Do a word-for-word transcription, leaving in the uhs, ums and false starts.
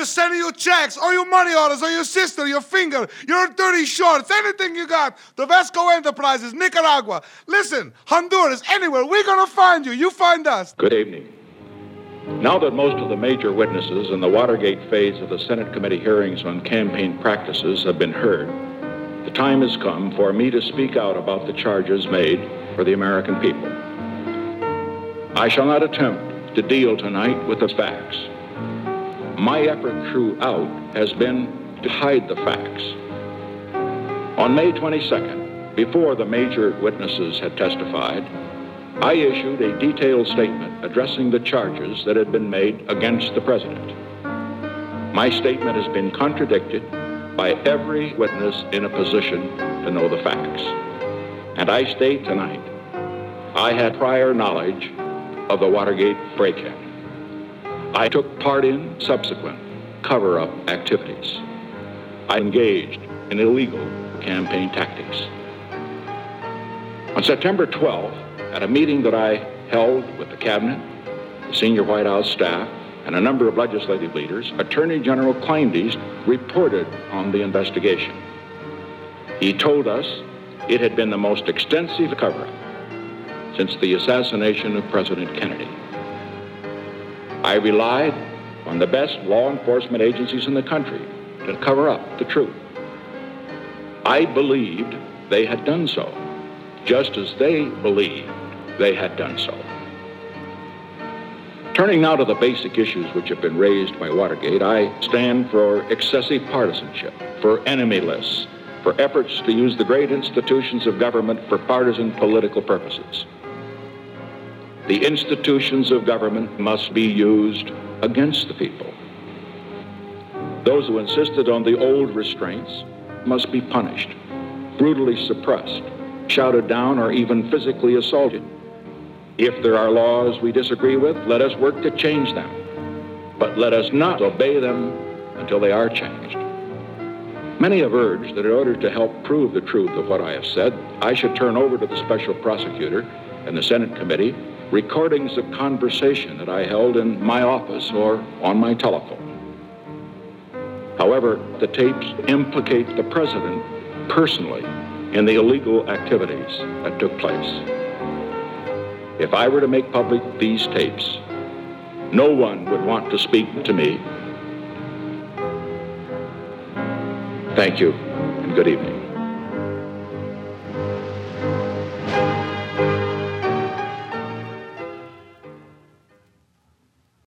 sending you checks, or your money orders, or your sister, your finger, your dirty shorts, anything you got. The Vesco Enterprises, Nicaragua. Listen, Honduras, anywhere. We're going to find you. You find us. Good evening. Now that most of the major witnesses in the Watergate phase of the Senate committee hearings on campaign practices have been heard, the time has come for me to speak out about the charges made for the American people. I shall not attempt to deal tonight with the facts. My effort throughout has been to hide the facts. On May twenty-second, before the major witnesses had testified, I issued a detailed statement addressing the charges that had been made against the president. My statement has been contradicted by every witness in a position to know the facts. And I state tonight, I had prior knowledge of the Watergate break-in. I took part in subsequent cover-up activities. I engaged in illegal campaign tactics. On September twelfth, at a meeting that I held with the cabinet, the senior White House staff, and a number of legislative leaders, Attorney General Kleindienst reported on the investigation. He told us it had been the most extensive cover-up since the assassination of President Kennedy. I relied on the best law enforcement agencies in the country to cover up the truth. I believed they had done so, just as they believed they had done so. Turning now to the basic issues which have been raised by Watergate, I stand for excessive partisanship, for enemy lists, for efforts to use the great institutions of government for partisan political purposes. The institutions of government must be used against the people. Those who insisted on the old restraints must be punished, brutally suppressed, shouted down, or even physically assaulted. If there are laws we disagree with, let us work to change them. But let us not obey them until they are changed. Many have urged that in order to help prove the truth of what I have said, I should turn over to the special prosecutor and the Senate committee recordings of conversation that I held in my office or on my telephone. However, the tapes implicate the president personally in the illegal activities that took place. If I were to make public these tapes, no one would want to speak to me. Thank you, and good evening.